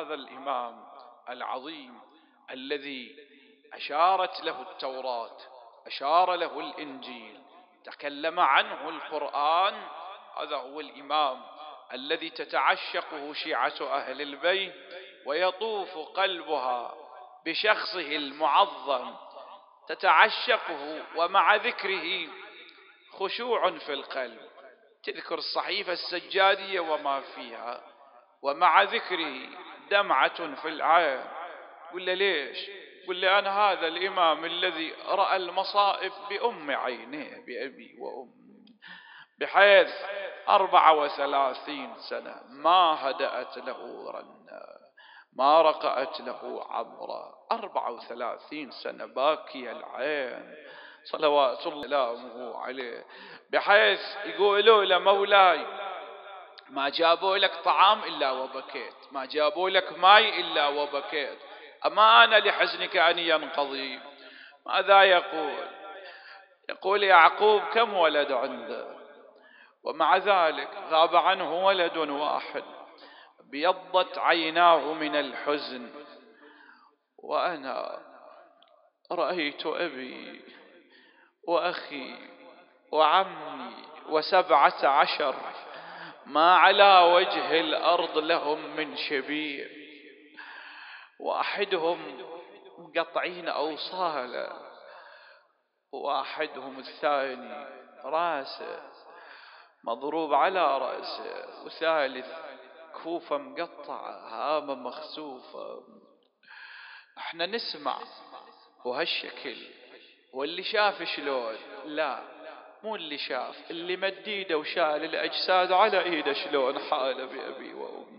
هذا الإمام العظيم الذي أشارت له التوراة، أشار له الإنجيل، تكلم عنه القرآن، هذا هو الإمام الذي تتعشقه شيعة أهل البيت ويطوف قلبها بشخصه المعظم، تتعشقه ومع ذكره خشوع في القلب، تذكر الصحيفة السجادية وما فيها، ومع ذكره دمعة في العين. قل له ليش؟ قل له أنا هذا الإمام الذي رأى المصائب بأم عينيه بأبي وأمي، بحيث 34 سنة ما هدأت له رنة، ما رقأت له عبرة، 34 سنة باكي العين صلوات الله عليه، بحيث يقولوا له مولاي ما جابوا لك طعام إلا وبكيت، ما جابوا لك ماء إلا وبكيت، أما أنا لحزنك أن ينقضي. ماذا يقول؟ يقول يعقوب كم ولد عنده، ومع ذلك غاب عنه ولد واحد، ابيضت عيناه من الحزن، وأنا رأيت أبي وأخي وعمي و17 ما على وجه الأرض لهم من شبير، واحدهم مقطعين أوصاله، واحدهم الثاني راسه مضروب على رأسه، وثالث كوفة مقطعة، هامة مخسوفة. احنا نسمع وهالشكل، واللي شاف شلون؟ لا، مو اللي شاف، اللي مد ايده وشال الأجساد على ايده شلون حاله بأبي وأمي،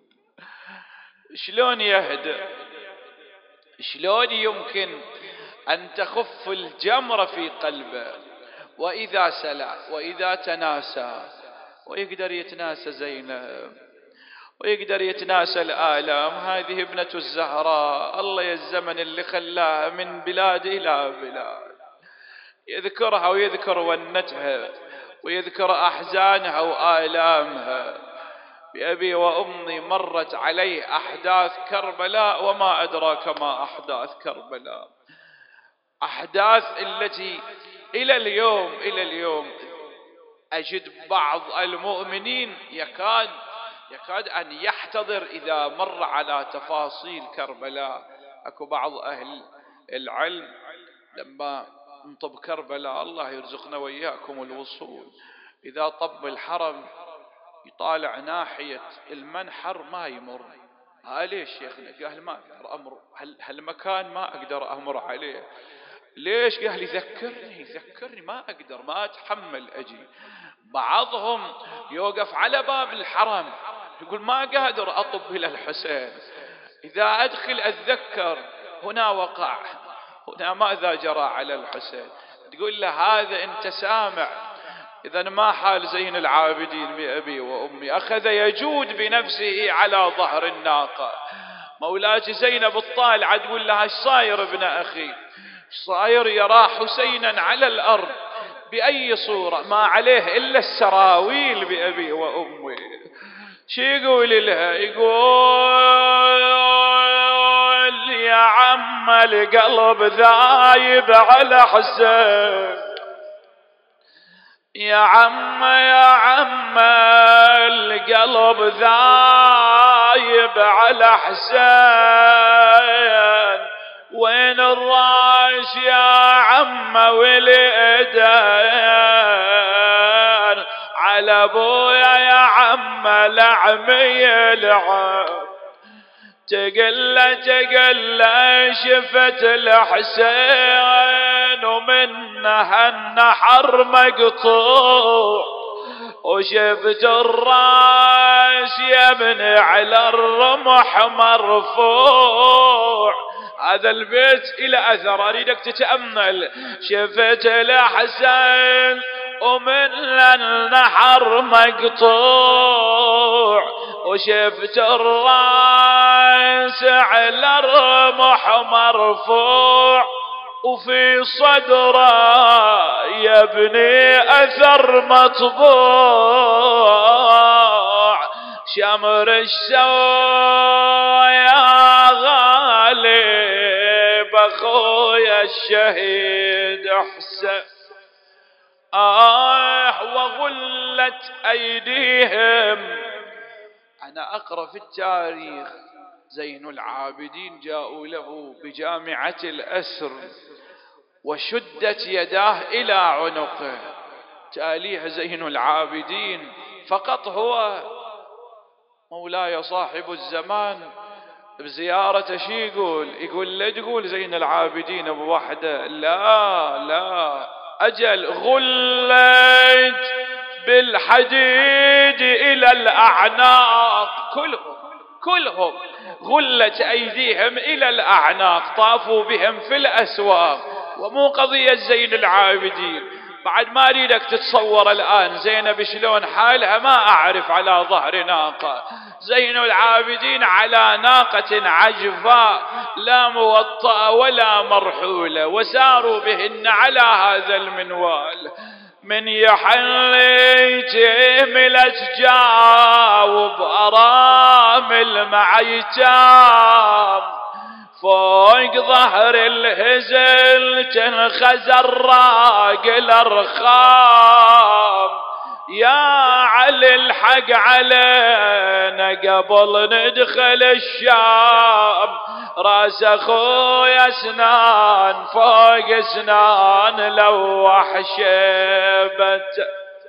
شلون يهدأ، شلون يمكن أن تخف الجمرة في قلبه، وإذا سلع وإذا تناسى، ويقدر يتناسى زينب، ويقدر يتناسى الآلام. هذه ابنة الزهراء، الله يا الزمن اللي خلاها من بلاد إلى بلاد، يذكرها ويذكر ونتها ويذكر أحزانها وآلامها. بأبي وأمي مرت عليه أحداث كربلاء، وما أدراك ما أحداث كربلاء، أحداث التي إلى اليوم أجد بعض المؤمنين يكاد أن يحتضر إذا مر على تفاصيل كربلاء. أكو بعض أهل العلم لما نطب كربلاء، الله يرزقنا وإياكم الوصول، إذا طب الحرم يطالع ناحية المنحر ما يمر. ليش شيخنا؟ قال ما أقدر أمر هالمكان، ما أقدر أمر عليه. ليش؟ قال يذكرني ما أقدر، ما أتحمل أجي. بعضهم يوقف على باب الحرم يقول ما قادر أطب إلى الحسين، إذا أدخل أتذكر هنا وقع، هنا ماذا جرى على الحسين. تقول له هذا أنت سامع؟ إذا ما حال زين العابدين بأبي وأمي، أخذ يجود بنفسه على ظهر الناقة. مولاتي زينب الطالعة تقول لها ايش صاير ابن أخي؟ صاير؟ يرى حسينا على الأرض بأي صورة، ما عليه إلا السراويل بأبي وأمي. شو يقول لها؟ يقول يا عم القلب ذايب على حسين، يا عم القلب ذايب على حسين، وين الراس يا عم والإيدين، على ابويا يا عم لعمي العب. تقل شفت الحسين ومنها النحر مقطوع، وشفت الراس يا ابني على الرمح مرفوع. هذا البيت إلى أثر أريدك تتأمل. شفت الحسين ومن النحر مقطوع، وشفت الراس على الرمح مرفوع، وفي صدره يا ابني أثر مطبوع. شمر السوى بخويا الشهيد حسين. وغلت أيديهم. أنا أقرأ في التاريخ زين العابدين جاءوا له بجامعة الأسر وشدت يداه إلى عنقه، تاليه زين العابدين فقط هو مولاي صاحب الزمان بزيارته شي يقول لا تقول زين العابدين بوحده، لا أجل غلت بالحديد إلى الأعناق، كلهم غلت أيديهم إلى الأعناق، طافوا بهم في الأسواق. ومو قضية زين العابدين، بعد ما أريدك تتصور الآن زينب شلون حالها، ما أعرف على ظهر ناقة، زين العابدين على ناقة عجفاء لا موطأة ولا مرحولة، وساروا بهن على هذا المنوال. من يحلي تهملت جاوب أرامل مع يتام، فوق ظهر الهزل تنخز الراق الأرخام. يا علي الحق علينا قبل ندخل الشام، راس اخويا اسنان فوق اسنان لوح شيبته.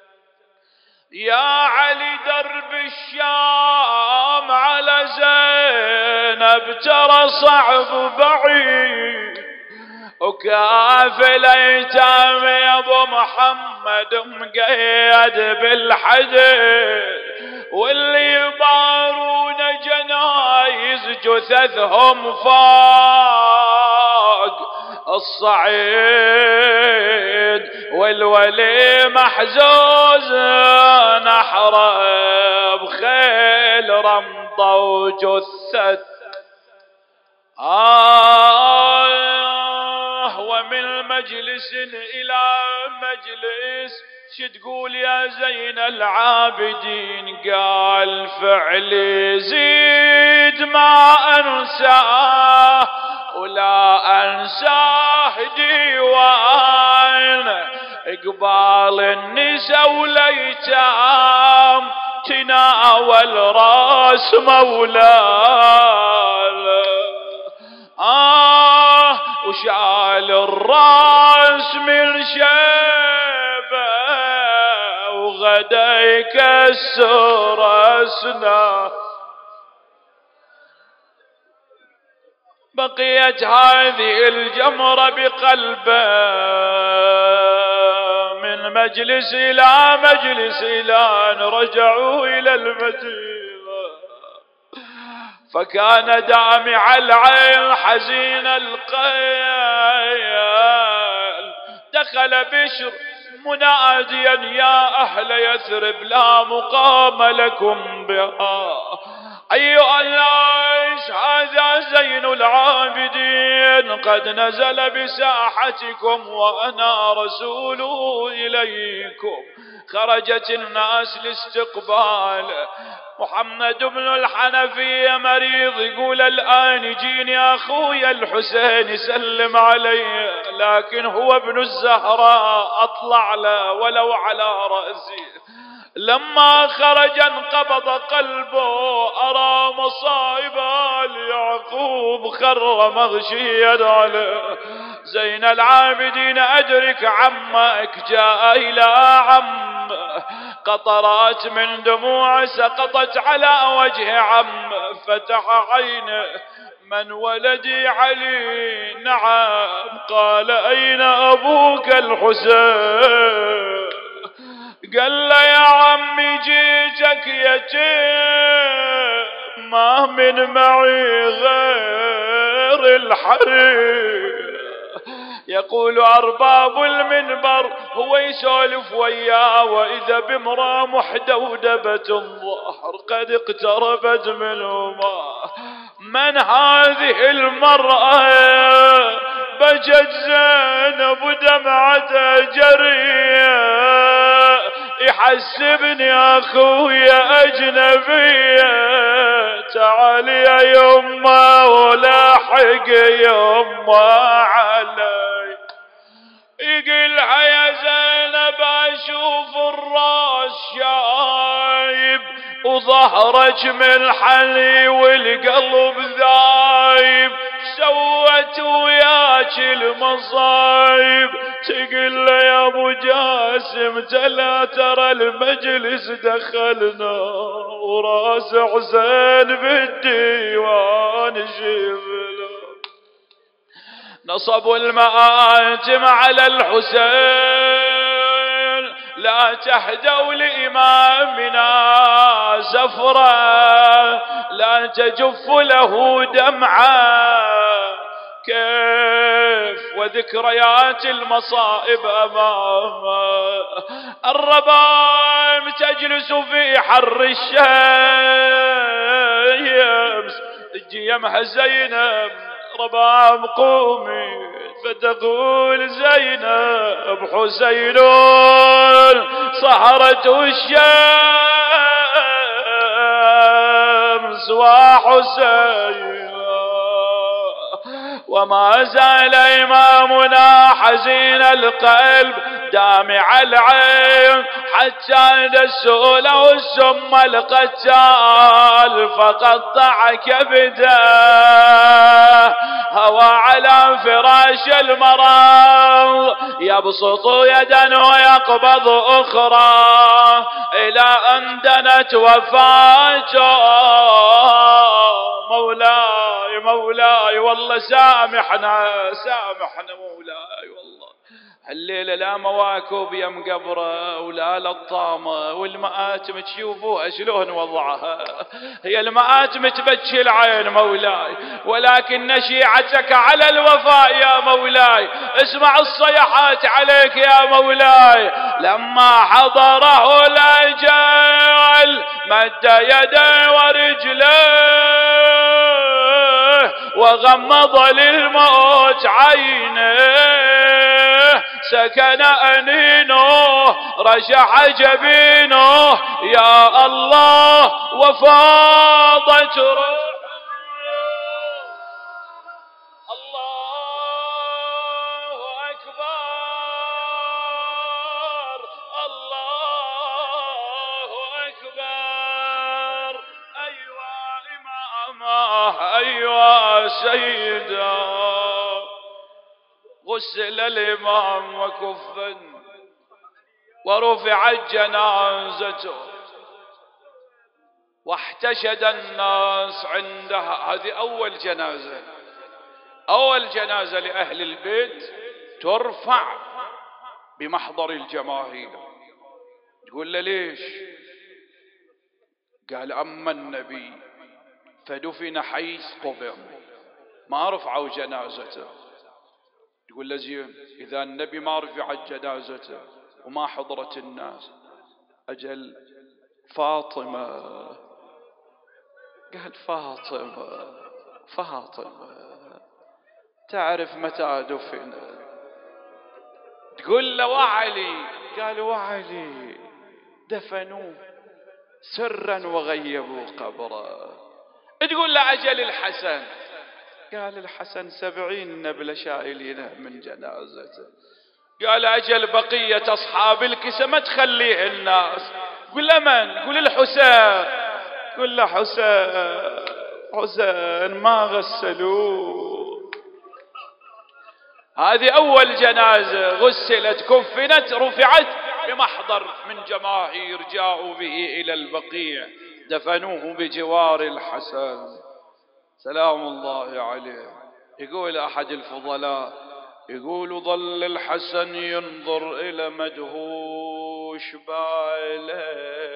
يا علي درب الشام على زينب ترى صعب بعيد، وكافي الايتام يا ابو محمد مقيد بالحديد، واللي يبارون جنايز جثثهم فوق الصعيد، والولي محزوز نحره بخيل رمضه وجثت. ومن مجلس إلى مجلس شتقول يا زين العابدين؟ قال فعلي زيد ما أنساه ولا أنساه ديوان، إقبال النسا والأيتام تناول راس مولاه. وشال الراس من شيبه وغدا يكسر أسنانه. بقيت هذه الجمرة بقلبه، من مجلس إلى مجلس إلى أن رجعوا إلى المدينة. فكان دامع العين حزين القيل، دخل بشر مناديا يا أهل يثرب لا مقام لكم بها. أيها الناس هذا زين العابدين قد نزل بساحتكم وأنا رسوله إليكم. خرجت الناس لاستقباله. محمد بن الحنفية مريض يقول الآن جيني أخويا الحسين يسلم عليه، لكن هو ابن الزهراء أطلع له ولو على رأسي. لما خرج انقبض قلبه، أرى مصائب آل يعقوب خر مغشيا عليه. زين العابدين أدرك عمك جاء إلى عمه، قطرات من دموع سقطت على وجه عمه، فتح عينه من ولدي علي؟ نعم. قال أين أبوك الحسين؟ قال له يا عمي جيتك يتيم، ما من معي غير الحرير. يقول أرباب المنبر هو يسولف وياه، وإذا بامرأة محدودبة الظهر قد اقتربت منهما. من هذه المرأة؟ بجت زينب ودمعتها جرية يحسبني اخويا اجنبيه، تعال يا يمه ولاحق يمه علي. يقلها يا زينب اشوف الراس شايب وظهرك من حلي والقلب ذايب، سوت وياك المصايب. تقول له يا ابو جاسم تلا ترى المجلس دخلنا وراس حسين بالديوان شبله، نصبوا المآتم على الحسين، لا تهدوا لإمامنا زفرا، لا تجف له دمعا. كيف وذكريات المصائب أمامه، الربائم تجلس في حر الشمس، تجي يمها زينب ربام قومي فتقول زينب حسين صهرت الشمس وحسين. وما زال إمامنا حزين القلب دامع العين، حتى دسوا له السم القتال فقطع كبده. هوى على فراش المرض يبسط يدا ويقبض أخرى، إلى أن دنت وفاته. مولاي مولاي والله سامحنا سامحنا مولاي، والله هالليلة لا مواكب يم قبره ولا لطامة، والمآتم تشوفوها شلون وضعها، هي المآتم تبكي العين مولاي، ولكن نشيعتك على الوفاء يا مولاي. اسمع الصيحات عليك يا مولاي. لما حضره الأجل مد يديه ورجليه وغمض للموت عينه، سكن أنينه رجع جبينه يا الله وفاضت روحه. الله أكبر الله أكبر. أيوة إمامه أيوة سيدا. غسل الإمام وكفن ورفعت جنازته واحتشد الناس عندها. هذه أول جنازة، أول جنازة لأهل البيت ترفع بمحضر الجماهير. تقول له ليش؟ قال أما النبي فدفن حيث قبر، ما رفعوا جنازته. تقول له زين، إذا النبي ما رفعت جنازته وما حضرت الناس، أجل فاطمة. قال فاطمة فاطمة تعرف متى دفن؟ تقول له وعلي. قال وعلي دفنوه سرا وغيبوا قبره. تقول له أجل الحسن؟ قال الحسن 70 نبلة شايلينه من جنازته. قال أجل بقية أصحاب الكسى ما تخليه الناس. قل له من؟ قل الحسين. قل له حسين حسين ما غسلوه. هذه أول جنازة غسلت كفنت رفعت بمحضر من جماهير، جاءوا به إلى البقيع دفنوه بجوار الحسن سلام الله عليه. يقول أحد الفضلاء، يقول ظل الحسن ينظر إلى مدهوش باله.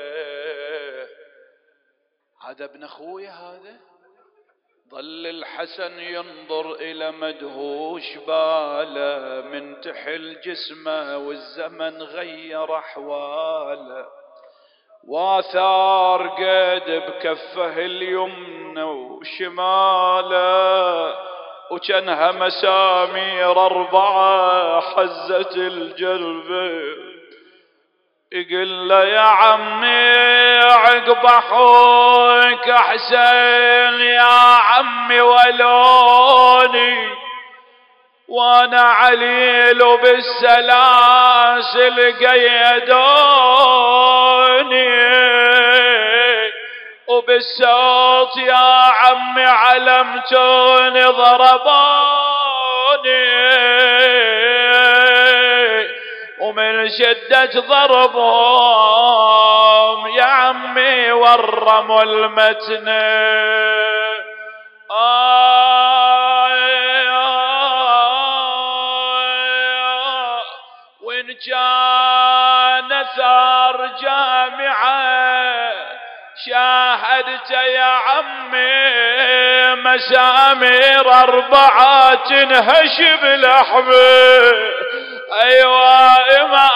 هذا ابن أخوي هذا. ظل الحسن ينظر إلى مدهوش باله، من تحل جسمه والزمن غير أحواله، واثار قد بكفه اليمنى وشماله، وكانها مسامير 4 حزت الجلب. يقول له يا عمي عقب اخوك احسن يا عمي ولوني، وانا عليل وبالسلاسل قيدوني، وبالصوت يا عمي علمتوني ضربوني، ومن شدة ضربهم يا عمي ورموا المتن. وإن كان ثار جامعة شاهدت يا عمي مسامير 4 تنهش بلحمه، أيوة ما